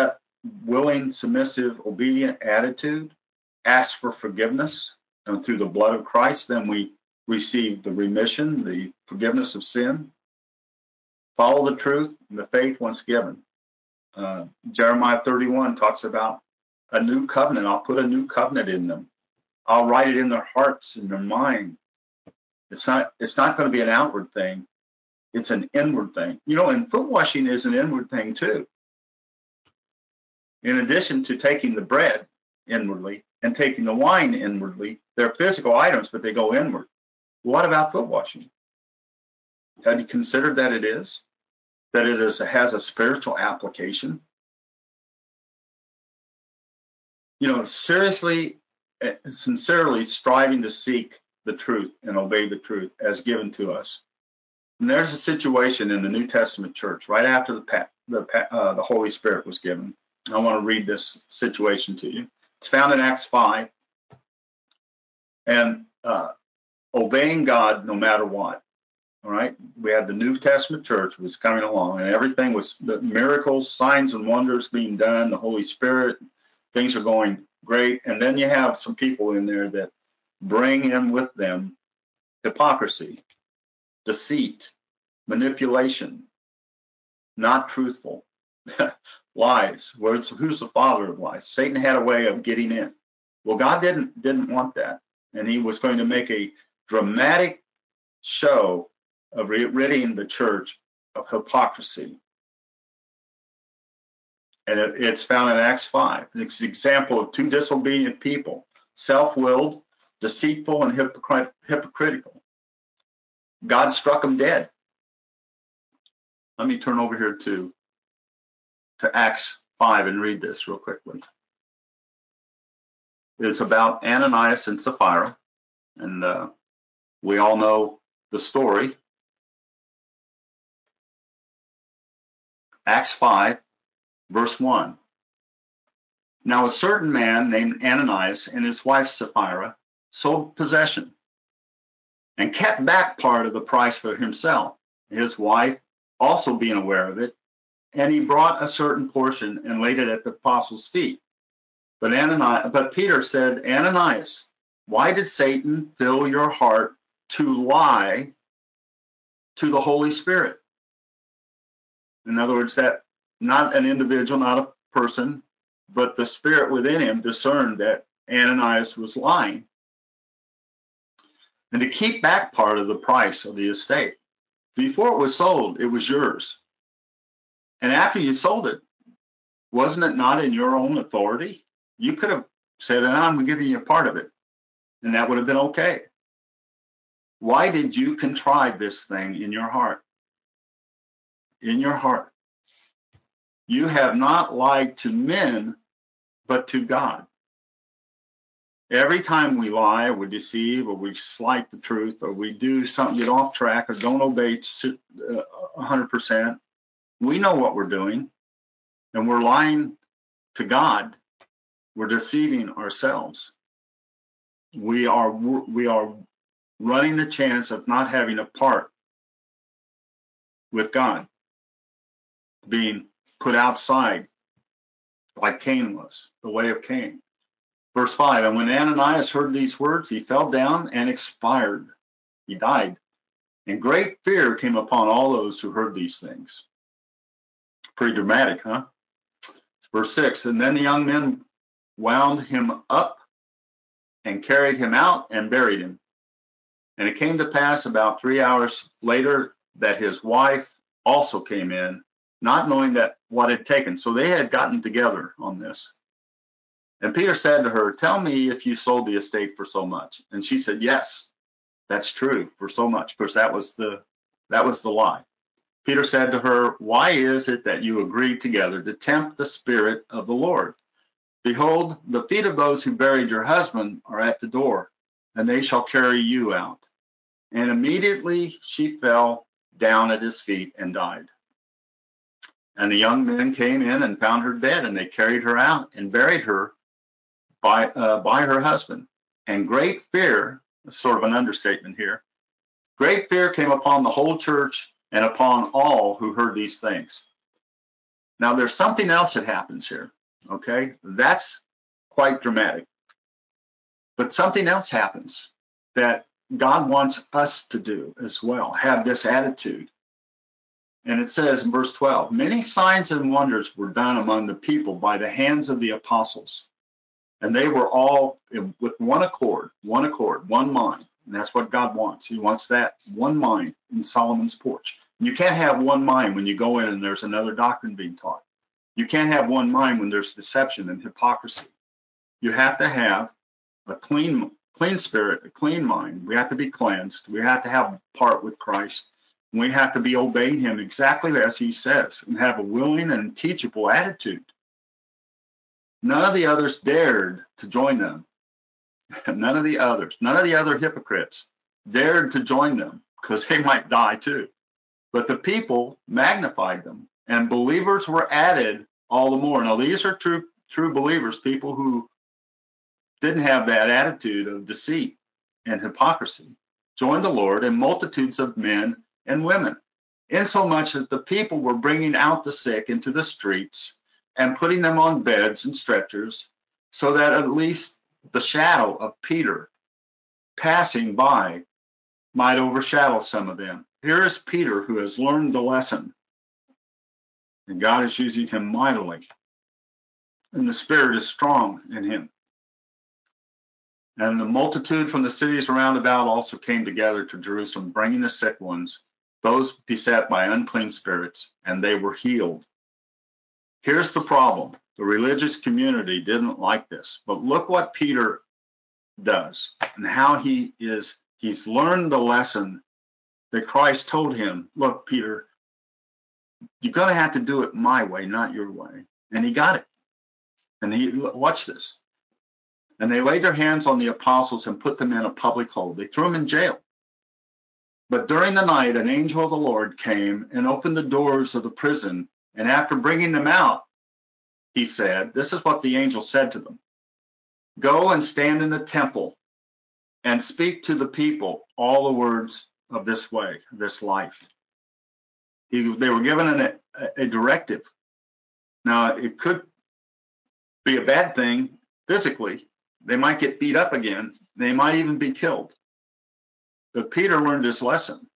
willing, submissive, obedient attitude, ask for forgiveness, and through the blood of Christ, then we receive the remission, the forgiveness of sin. Follow the truth and the faith once given. Uh, Jeremiah thirty-one talks about a new covenant. I'll put a new covenant in them. I'll write it in their hearts and their mind. It's not, it's not going to be an outward thing. It's an inward thing. You know, and foot washing is an inward thing too. In addition to taking the bread inwardly and taking the wine inwardly, they're physical items, but they go inward. What about foot washing? Have you considered that it is? That it is, has a spiritual application? You know, seriously, sincerely striving to seek the truth and obey the truth as given to us. And there's a situation in the New Testament church right after the the, uh, the Holy Spirit was given. I want to read this situation to you. It's found in Acts five. And uh, obeying God no matter what. All right. We had the New Testament church was coming along, and everything was the miracles, signs, and wonders being done. The Holy Spirit, things are going great. And then you have some people in there that bring in with them hypocrisy, deceit, manipulation, not truthful, lies. Where's, who's the father of lies? Satan had a way of getting in. Well, God didn't didn't want that, and He was going to make a dramatic show of ridding the church of hypocrisy. And it, it's found in Acts five. It's an example of two disobedient people, self-willed, deceitful, and hypocrit- hypocritical. God struck them dead. Let me turn over here to, to Acts five and read this real quickly. It's about Ananias and Sapphira, and uh, we all know the story. Acts five, verse one. Now a certain man named Ananias and his wife Sapphira sold possession and kept back part of the price for himself, his wife also being aware of it, and he brought a certain portion and laid it at the apostles' feet. But Ananias, but Peter said, Ananias, why did Satan fill your heart to lie to the Holy Spirit? In other words, that not an individual, not a person, but the Spirit within him discerned that Ananias was lying. And to keep back part of the price of the estate. Before it was sold, it was yours. And after you sold it, wasn't it not in your own authority? You could have said, I'm giving you a part of it, and that would have been okay. Why did you contrive this thing in your heart? In your heart. You have not lied to men, but to God. Every time we lie, or we deceive, or we slight the truth, or we do something, get off track, or don't obey one hundred percent, we know what we're doing, and we're lying to God. We're deceiving ourselves. We are we are running the chance of not having a part with God, being put outside like Cain was, the way of Cain. Verse five, and when Ananias heard these words, he fell down and expired. He died. And great fear came upon all those who heard these things. Pretty dramatic, huh? Verse six, and then the young men wound him up and carried him out and buried him. And it came to pass about three hours later that his wife also came in, not knowing that what had taken. So they had gotten together on this. And Peter said to her, tell me if you sold the estate for so much. And she said, yes, that's true, for so much. Because that was the that was the lie. Peter said to her, why is it that you agreed together to tempt the Spirit of the Lord? Behold, the feet of those who buried your husband are at the door, and they shall carry you out. And immediately she fell down at his feet and died. And the young men came in and found her dead, and they carried her out and buried her by uh, by her husband. And great fear, sort of an understatement here, great fear came upon the whole church and upon all who heard these things. Now there's something else that happens here. Okay, that's quite dramatic. But something else happens that God wants us to do as well, have this attitude. And it says in verse twelve, many signs and wonders were done among the people by the hands of the apostles. And they were all in, with one accord, one accord, one mind. And that's what God wants. He wants that one mind in Solomon's porch. And you can't have one mind when you go in and there's another doctrine being taught. You can't have one mind when there's deception and hypocrisy. You have to have a clean, clean spirit, a clean mind. We have to be cleansed. We have to have part with Christ. We have to be obeying him exactly as he says and have a willing and teachable attitude. None of the others dared to join them. None of the others, none of the other hypocrites dared to join them because they might die too. But the people magnified them, and believers were added all the more. Now, these are true, true believers, people who didn't have that attitude of deceit and hypocrisy, joined the Lord, and multitudes of men and women, insomuch that the people were bringing out the sick into the streets and putting them on beds and stretchers, so that at least the shadow of Peter passing by might overshadow some of them. Here is Peter, who has learned the lesson, and God is using him mightily, and the Spirit is strong in him. And the multitude from the cities around about also came together to Jerusalem, bringing the sick ones, those beset by unclean spirits, and they were healed. Here's the problem. The religious community didn't like this, but look what Peter does and how he is, he's learned the lesson that Christ told him. Look, Peter, you're going to have to do it my way, not your way. And he got it. And he, watch this. And they laid their hands on the apostles and put them in a public hold. They threw them in jail. But during the night, an angel of the Lord came and opened the doors of the prison. And after bringing them out, he said, this is what the angel said to them. Go and stand in the temple and speak to the people all the words of this way, this life. He, they were given an, a, a directive. Now, it could be a bad thing physically. They might get beat up again. They might even be killed. But Peter learned this lesson.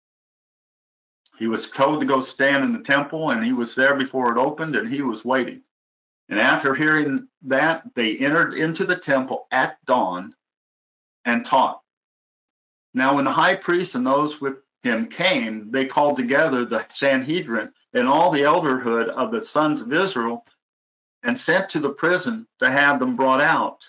He was told to go stand in the temple, and he was there before it opened, and he was waiting. And after hearing that, they entered into the temple at dawn and taught. Now, when the high priest and those with him came, they called together the Sanhedrin and all the elderhood of the sons of Israel and sent to the prison to have them brought out.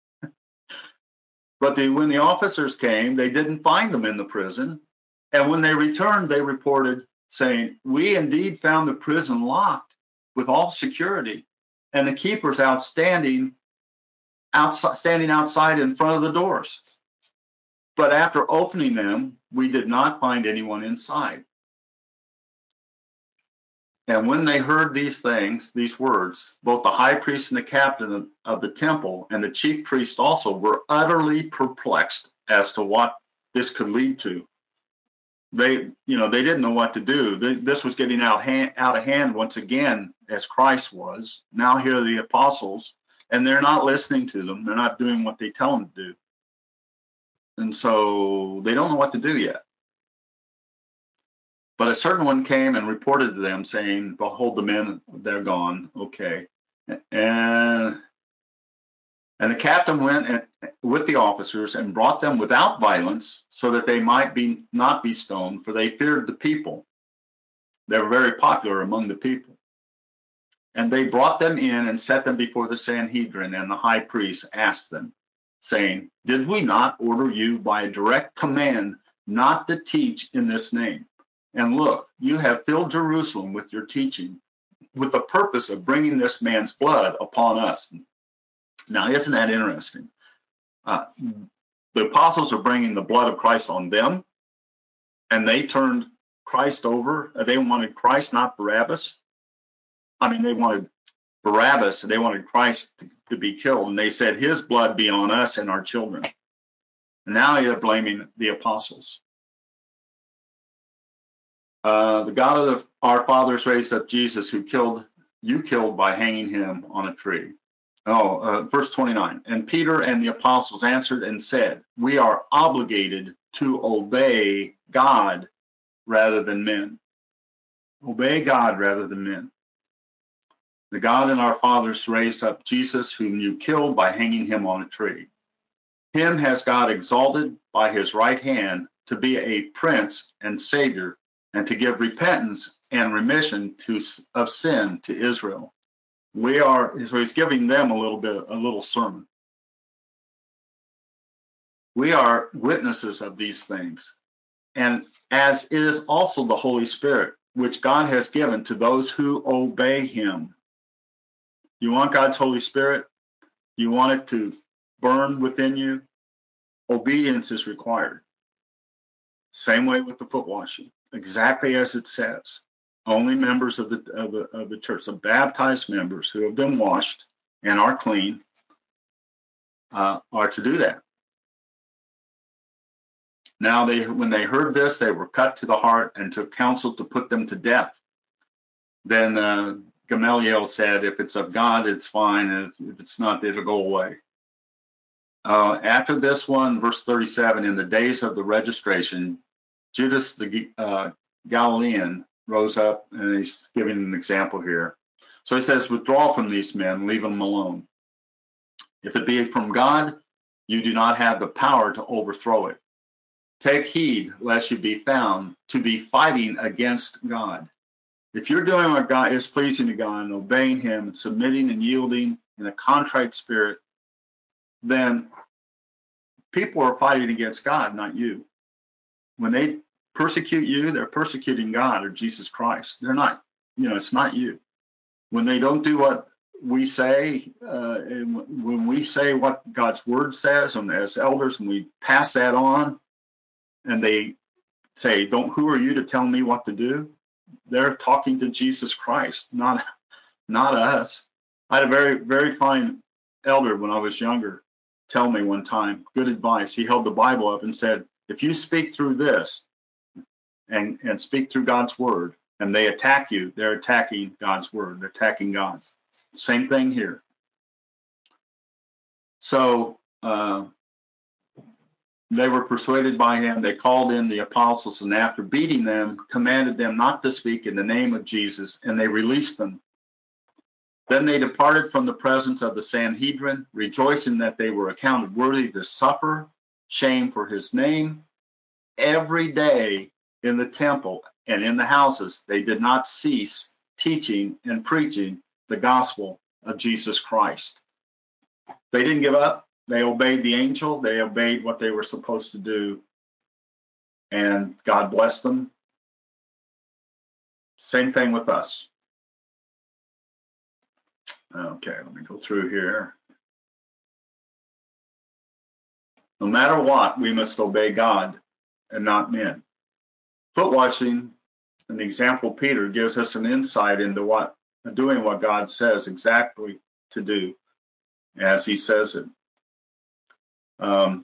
But the, when the officers came, they didn't find them in the prison. And when they returned, they reported, saying, we indeed found the prison locked with all security, and the keepers outstanding, outside, standing outside in front of the doors. But after opening them, we did not find anyone inside. And when they heard these things, these words, both the high priest and the captain of the temple and the chief priest also were utterly perplexed as to what this could lead to. They, you know, they didn't know what to do. This was getting out, hand, out of hand once again, as Christ was. Now here are the apostles, and they're not listening to them. They're not doing what they tell them to do. And so they don't know what to do yet. But a certain one came and reported to them, saying, behold, the men, they're gone. Okay. And, and the captain went and, with the officers and brought them without violence, so that they might be not be stoned, for they feared the people. They were very popular among the people. And they brought them in and set them before the Sanhedrin, and the high priest asked them, saying, did we not order you by a direct command not to teach in this name? And look, you have filled Jerusalem with your teaching, with the purpose of bringing this man's blood upon us. Now, isn't that interesting? Uh, the apostles are bringing the blood of Christ on them, and they turned Christ over. They wanted Christ, not Barabbas. I mean, they wanted Barabbas, and they wanted Christ to, to be killed. And they said, his blood be on us and our children. And now they're blaming the apostles. Uh, the God of the, our fathers raised up Jesus, who killed you killed by hanging him on a tree. Oh, uh, verse twenty-nine. And Peter and the apostles answered and said, we are obligated to obey God rather than men. Obey God rather than men. The God and our fathers raised up Jesus, whom you killed by hanging him on a tree. Him has God exalted by his right hand to be a prince and savior, and to give repentance and remission to, of sin to Israel. We are, so he's giving them a little bit, a little sermon. We are witnesses of these things, and as is also the Holy Spirit, which God has given to those who obey him. You want God's Holy Spirit? You want it to burn within you? Obedience is required. Same way with the foot washing, exactly as it says. Only members of the of the of the church, the baptized members who have been washed and are clean, uh, are to do that. Now they, when they heard this, they were cut to the heart and took counsel to put them to death. Then uh, Gamaliel said, "If it's of God, it's fine. If, if it's not, it'll go away." Uh, after this one, verse thirty-seven, in the days of the registration, Judas the uh, Galilean rose up, and he's giving an example here. So he says, withdraw from these men, leave them alone. If it be from God, you do not have the power to overthrow it. Take heed lest you be found to be fighting against God. If you're doing what God is pleasing to God and obeying him and submitting and yielding in a contrite spirit, then people are fighting against God, not you. When they persecute you, they're persecuting God or Jesus Christ. They're not, you know, it's not you. When they don't do what we say, uh, and when we say what God's word says, and as elders, and we pass that on, and they say, "Don't, who are you to tell me what to do?" They're talking to Jesus Christ, not not us. I had a very very fine elder when I was younger tell me one time, good advice. He held the Bible up and said, "If you speak through this and and speak through God's word, and they attack you, they're attacking God's word. They're attacking God." Same thing here. So uh, they were persuaded by him. They called in the apostles, and after beating them, commanded them not to speak in the name of Jesus, and they released them. Then they departed from the presence of the Sanhedrin, rejoicing that they were accounted worthy to suffer shame for his name. Every day in the temple and in the houses, they did not cease teaching and preaching the gospel of Jesus Christ. They didn't give up. They obeyed the angel. They obeyed what they were supposed to do, and God blessed them. Same thing with us. Okay, let me go through here. No matter what, we must obey God and not men. Foot washing, an example Peter, gives us an insight into what doing what God says exactly to do as he says it. Um,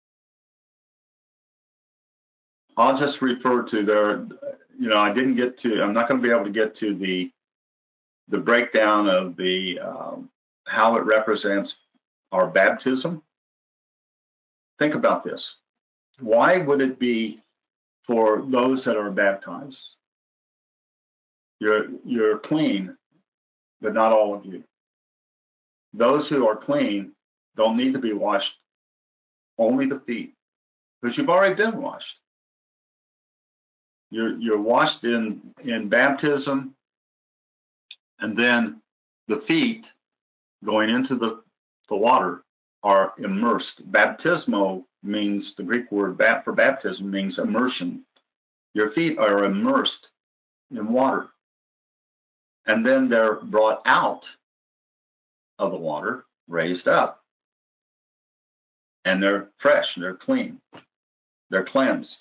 I'll just refer to there, you know, I didn't get to, I'm not going to be able to get to the the breakdown of the um, how it represents our baptism. Think about this. Why would it be for those that are baptized? You're you're clean, but not all of you. Those who are clean don't need to be washed, only the feet, because you've already been washed. You're you're washed in in baptism, and then the feet going into the the water are immersed. Baptismo means, the Greek word bat for baptism means immersion. Your feet are immersed in water, and then they're brought out of the water, raised up, and they're fresh, they're clean, they're cleansed.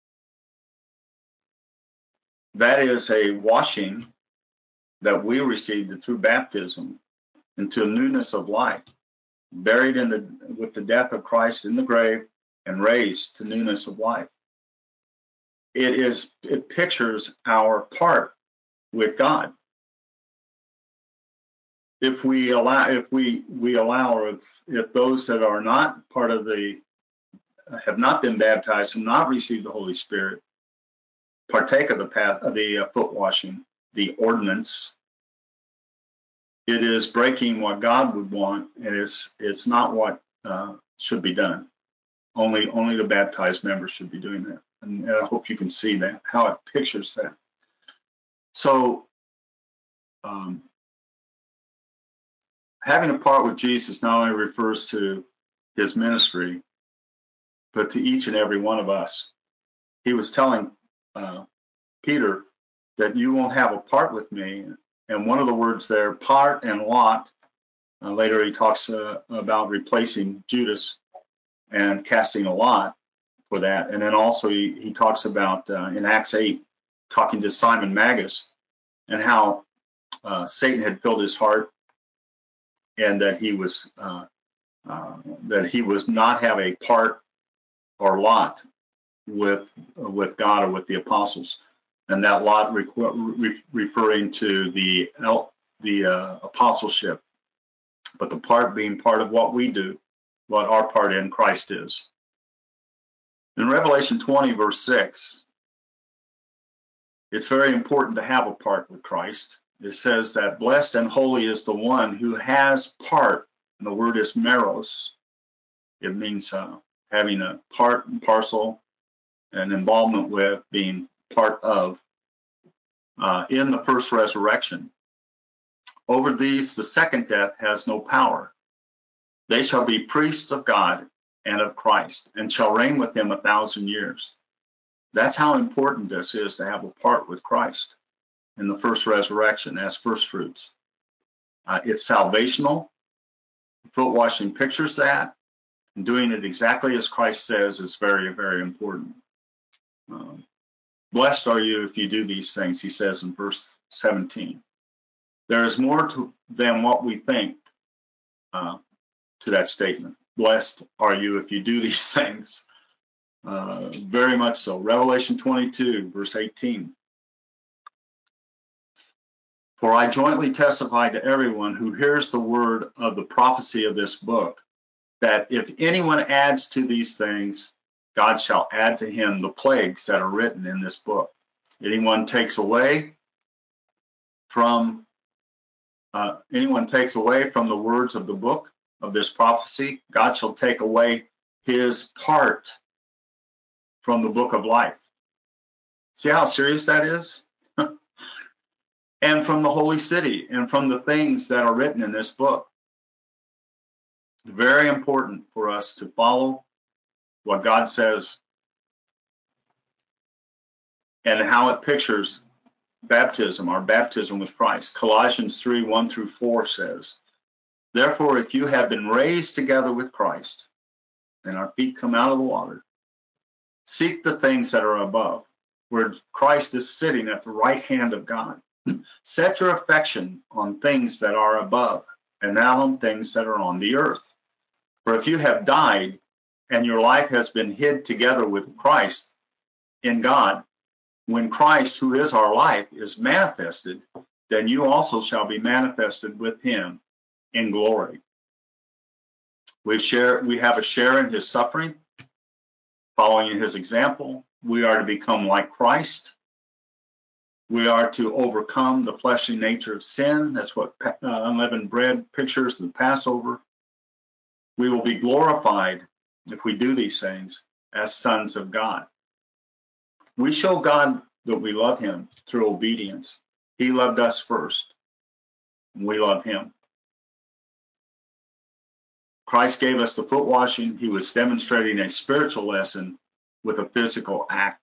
That is a washing that we received through baptism into a newness of life, buried in the with the death of Christ in the grave and raised to newness of life. It is it pictures our part with God. if we allow, if we we allow, or if, if those that are not part of the, have not been baptized and not received the Holy Spirit, partake of the path of the uh, foot washing, the ordinance, it is breaking what God would want, and it's it's not what uh, should be done. Only only the baptized members should be doing that, and, and I hope you can see that, how it pictures that. So, um, having a part with Jesus not only refers to his ministry, but to each and every one of us. He was telling uh, Peter that you won't have a part with me. And one of the words there, part and lot, uh, later he talks uh, about replacing Judas and casting a lot for that. And then also he, he talks about uh, in Acts eight, talking to Simon Magus, and how uh, Satan had filled his heart, and that he was uh, uh, that he was not have a part or lot with with God or with the apostles, and that lot re- re- referring to the the uh, apostleship, but the part being part of what we do, what our part in Christ is. In Revelation twenty, verse six, it's very important to have a part with Christ. It says that blessed and holy is the one who has part, and the word is meros. It means uh, having a part and parcel, and involvement with, being part of, uh, in the first resurrection. Over these, the second death has no power. They shall be priests of God and of Christ, and shall reign with him a thousand years. That's how important this is, to have a part with Christ in the first resurrection as first fruits. Uh, it's salvational. Foot washing pictures that, and doing it exactly as Christ says is very, very important. Um, Blessed are you if you do these things, he says in verse seventeen. There is more to than what we think uh, to that statement. Blessed are you if you do these things. Uh, very much so. Revelation twenty-two, verse eighteen. For I jointly testify to everyone who hears the word of the prophecy of this book, that if anyone adds to these things, God shall add to him the plagues that are written in this book. Anyone takes away from uh, anyone takes away from the words of the book of this prophecy, God shall take away his part from the book of life. See how serious that is? And from the holy city, and from the things that are written in this book. Very important for us to follow what God says and how it pictures baptism, our baptism with Christ. Colossians three, one through four says, therefore, if you have been raised together with Christ, and our feet come out of the water, seek the things that are above, where Christ is sitting at the right hand of God. Set your affection on things that are above, and not on things that are on the earth. For if you have died, and your life has been hid together with Christ in God, when Christ, who is our life, is manifested, then you also shall be manifested with him in glory. We share, we have a share in his suffering, following his example. We are to become like Christ. We are to overcome the fleshly nature of sin. That's what uh, unleavened bread pictures, the Passover. We will be glorified if we do these things as sons of God. We show God that we love him through obedience. He loved us first, and we love him. Christ gave us the foot washing. He was demonstrating a spiritual lesson with a physical act.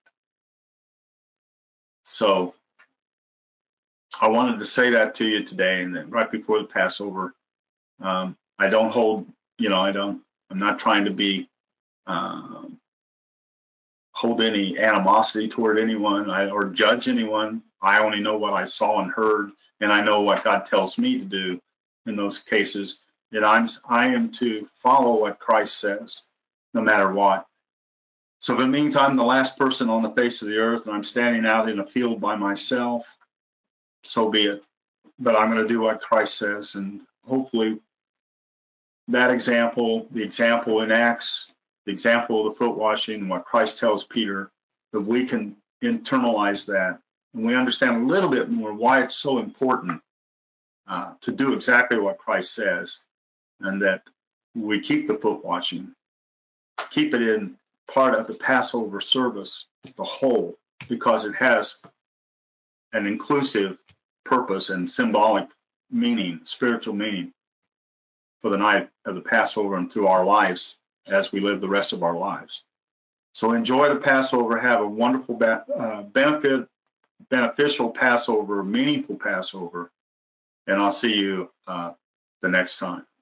So I wanted to say that to you today, and then right before the Passover. Um, I don't hold, you know, I don't, I'm not trying to be, uh, hold any animosity toward anyone I, or judge anyone. I only know what I saw and heard, and I know what God tells me to do in those cases. That I'm, I am to follow what Christ says, no matter what. So if it means I'm the last person on the face of the earth and I'm standing out in a field by myself, so be it. but I'm going to do what Christ says. And hopefully that example, the example in Acts, the example of the foot washing, and what Christ tells Peter, that we can internalize that. And we understand a little bit more why it's so important uh, to do exactly what Christ says, and that we keep the foot washing, keep it in part of the Passover service, the whole, because it has an inclusive purpose and symbolic meaning, spiritual meaning for the night of the Passover and through our lives as we live the rest of our lives. So enjoy the Passover, have a wonderful uh, benefit, beneficial Passover, meaningful Passover, and I'll see you uh, the next time.